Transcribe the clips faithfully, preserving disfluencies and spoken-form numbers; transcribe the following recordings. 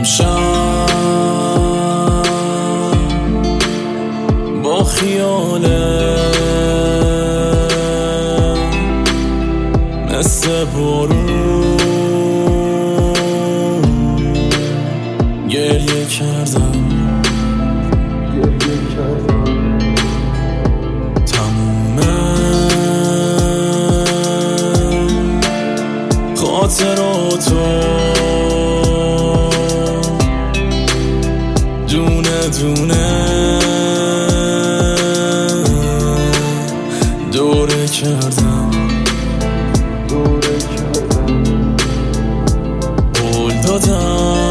امشب با خیاله مثل بارون گریه کردم تموم خاطراتو دونه دونه دوره کردم قول دادم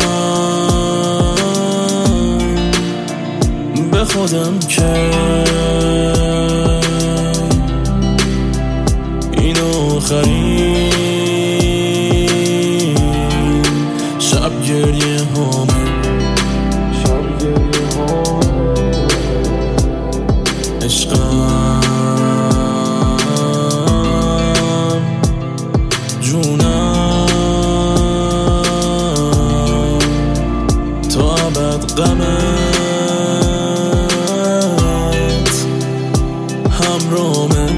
به خودم که این آخرین شب گریه هامه عشقم جونم تا ابد غمت همرامه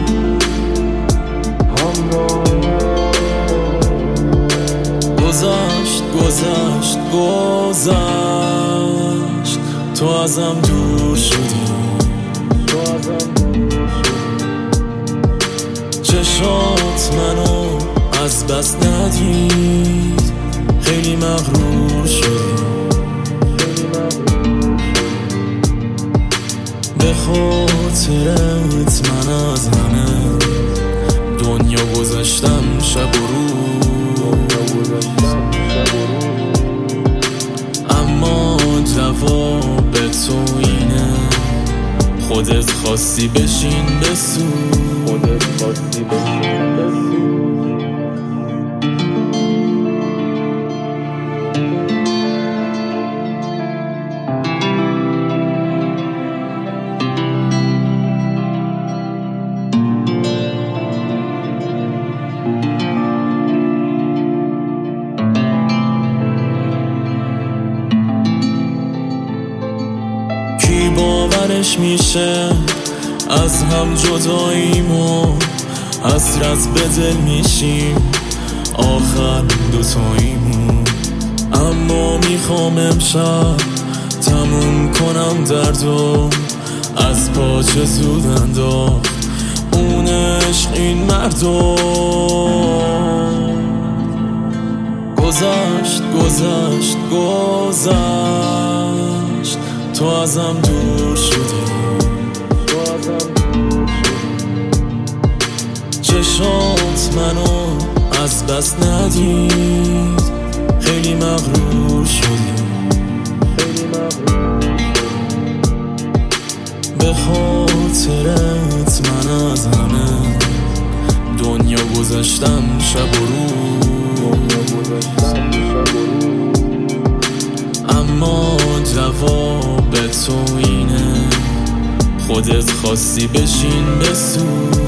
گذشت گذشت گذشت تو ازم دور شدی چشات منو از بس ندید خیلی مغرور شدی به خاطرت من از همه دنیا گذاشتم شب و روز اما جواب تو اینه خودت خواستی بشین بسو خودت خواستی بشین بسو کی باورش میشه از هم جداییم و حسرت به دل میشیم آخر دوتاییمون اما میخوام امشب تموم کنم دردو از پاچه زود انداخت اون عشق این مردو گذشت گذشت گذشت تو ازم دور شدی چشات منو از بس ندید خیلی مغرور شدی به خاطرت من از همه دنیا گذاشتم شب و روز اما جواب تو اینه خودت خواستی بشین بسو